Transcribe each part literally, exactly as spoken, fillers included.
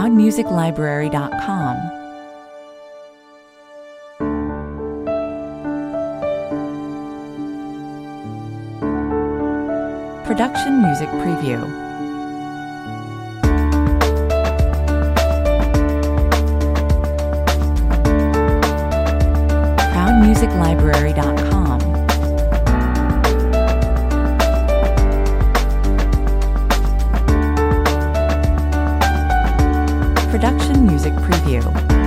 proud music library dot com. Production Music Preview. proud music library dot com. Production Music Preview.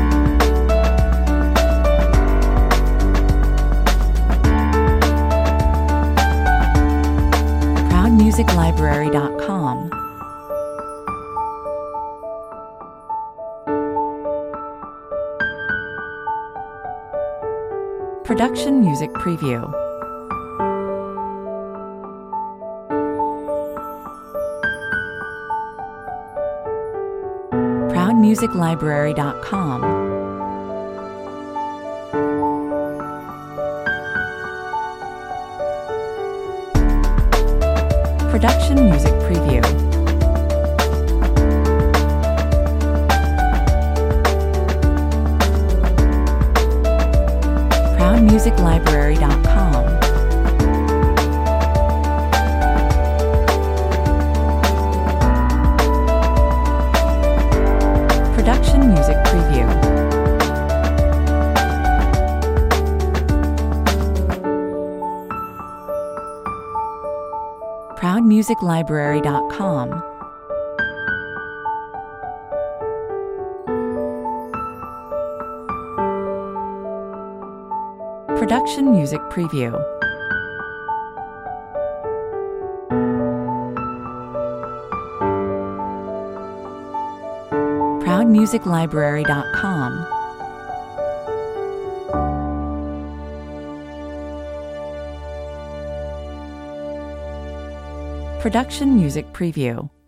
proud music library dot com. Production Music Preview. proud music library dot com. Production Music Preview. proud music library dot com. Production Music Preview. proud music library dot com. Production Music Preview. proud music library dot com. Production Music Preview.